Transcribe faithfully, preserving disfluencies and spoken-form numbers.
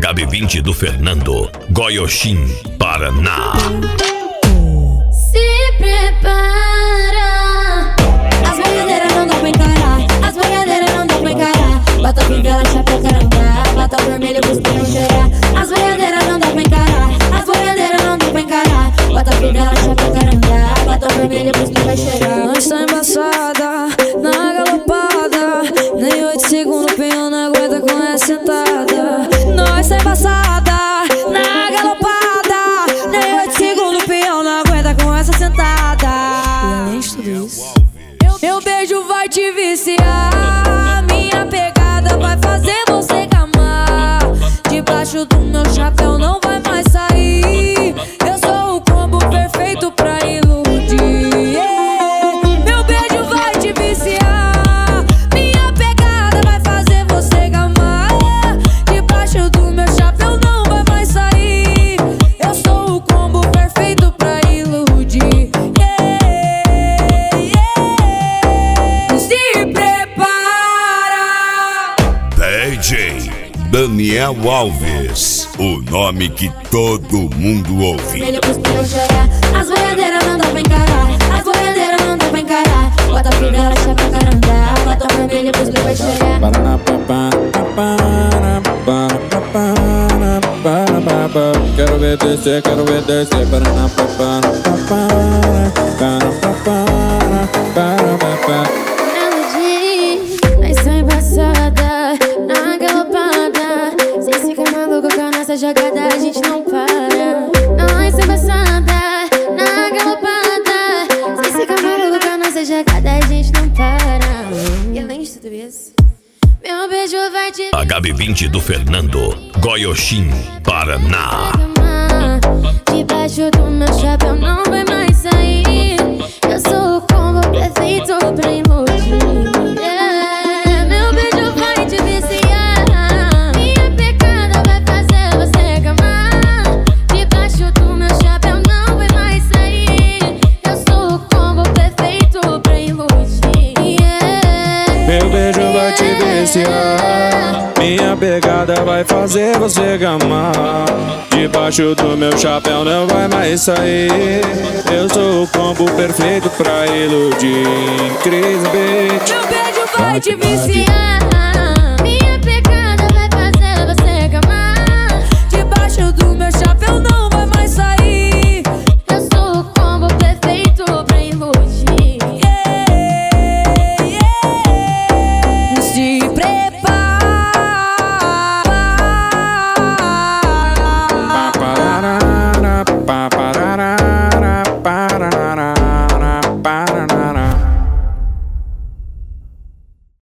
H B vinte do Fernando, Goiôxim, Paraná. Se prepara, as boiadeiras não dão pra encarar, as boiadeiras não dão pra encarar. Bota fivela, chapéu, caranga, bota o vermelho pros pião cheirar. As boiadeiras não dão pra encarar, as boiadeiras não dão pra encarar. Bota fivela, chapéu, caranga, bota o vermelho pros pião cheirar. Nós tá embaçada, na galopada, nem oito segundos o pião não aguenta com essa sentada. Nós tá embaçada, na galopada, nem oito segundos o pião não aguenta com essa sentada. E além de tudo isso, meu beijo vai te viciar, minha pegada vai fazer você gamar. Debaixo do meu chapéu não vai mais sair, eu sou o combo perfeito pra iludir. Yeah. Meu beijo vai te viciar, minha pegada vai fazer você gamar. Debaixo do meu chapéu não vai mais sair, eu sou o combo perfeito pra iludir. Yeah. Yeah. Se prepara. D J Daniel Alves, o nome que todo mundo ouve. Vermelho pros pião cheirar. As boiadeiras não dão pra encarar, as boiadeiras não dão pra encarar. Bota a fivela, chapéu, caranga, bota o vermelho pros pião cheirar. Quero ver descer, quero ver descer. Nós tá embaçada, na galopada. Cês ficam malucos com a nossa jogada, a gente não para. Nós tá embaçada, na galopada. Cês ficam malucos com a nossa jogada, a gente não para. E além de tudo isso, meu beijo vai te H B vinte do Fernando, Goiôxim, Paraná. debaixo do meu chapéu não vai mais sair, eu sou o combo perfeito pra iludir. Yeah. Meu beijo vai te viciar, minha pecada vai fazer você gamar. Debaixo do meu chapéu não vai mais sair, eu sou o combo perfeito pra iludir. Yeah. Meu beijo vai te viciar, minha pegada vai fazer você gamar. Debaixo do meu chapéu não vai mais sair, eu sou o combo perfeito pra iludir. Cris Beat. Meu beijo vai te viciar,